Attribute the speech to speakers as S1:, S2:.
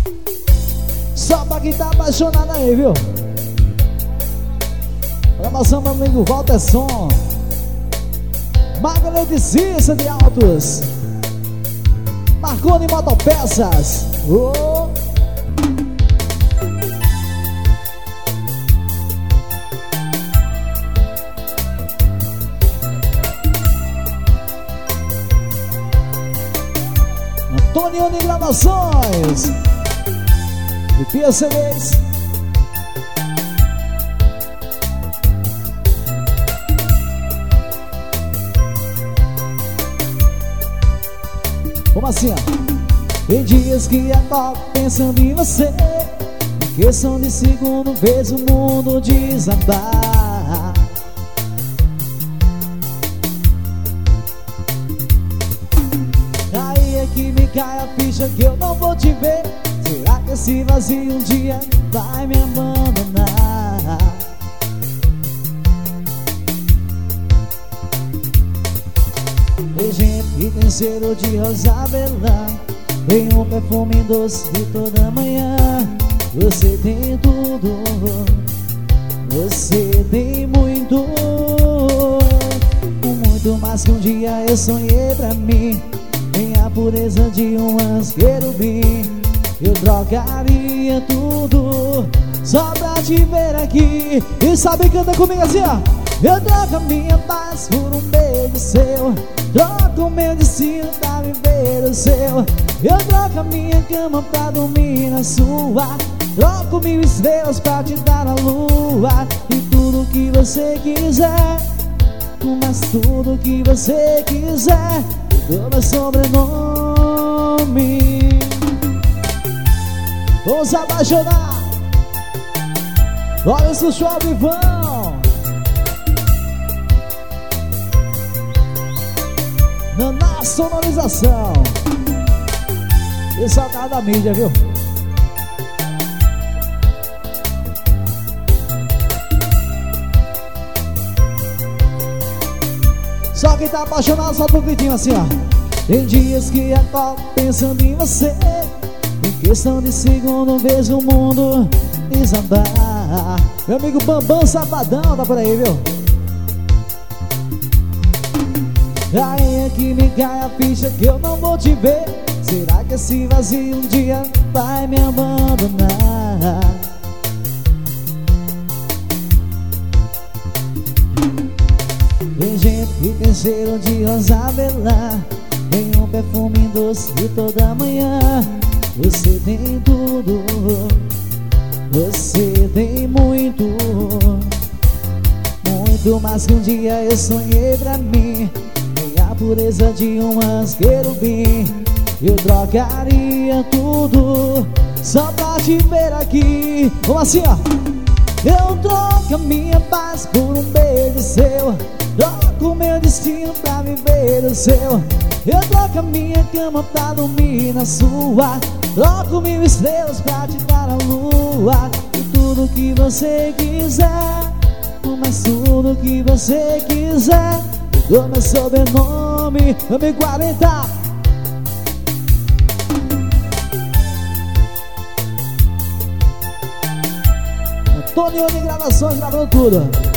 S1: Só pra quem tá apaixonado aí, viu? Promoção meu amigo Walterson, Maga Leticícia de Altos, Marconi Motopeças. Oh. Antônio de Gravações e Pia CDs. Como assim, ó? Tem dias que acordo pensando em você, em questão de segundo vejo o mundo desabar. Aí é que me cai a ficha que eu não vou te ver. Será que esse vazio um dia vai me abandonar? Tem gente que tem cheiro de rosa avelã, tem um perfume doce de toda manhã. Você tem tudo, você tem muito, muito mais que um dia eu sonhei pra mim. Tem a pureza de um anjo querubim. Eu trocaria tudo só pra te ver aqui. E sabe, canta comigo assim, ó. Eu troco a minha paz por um beijo seu, troco o meu destino pra viver o seu. Eu troco a minha cama pra dormir na sua, troco 1000 estrelas pra te dar a lua. E tudo que você quiser, mas tudo que você quiser, do meu sobrenome. Vamos apaixonar. Olha isso, chove vão na sonorização. Esse é o cara da mídia, viu? Só quem tá apaixonado solta um gritinho assim, ó. Tem dias que acordo pensando em você, em questão de segundo vejo o mundo desabar. Meu amigo Bambam Safadão tá por aí, viu? Aí é que me cai a ficha que eu não vou te ver. Será que esse vazio um dia vai me abandonar? Tem gente que tem cheiro de rosa avelã, tem um perfume doce de toda manhã. Você tem tudo, você tem muito, muito mais que um dia eu sonhei pra mim. Tem a pureza de um anjo querubim. Eu trocaria tudo só pra te ver aqui. Vamos assim, ó. Eu troco a minha paz por um beijo seu, troco o meu destino pra viver o seu. Eu troco a minha cama pra dormir na sua, troco 1000 estrelas pra te dar a lua. E tudo que você quiser, mas tudo que você quiser, do meu sobrenome. Ame 40. Antônio de Gravações gravando tudo.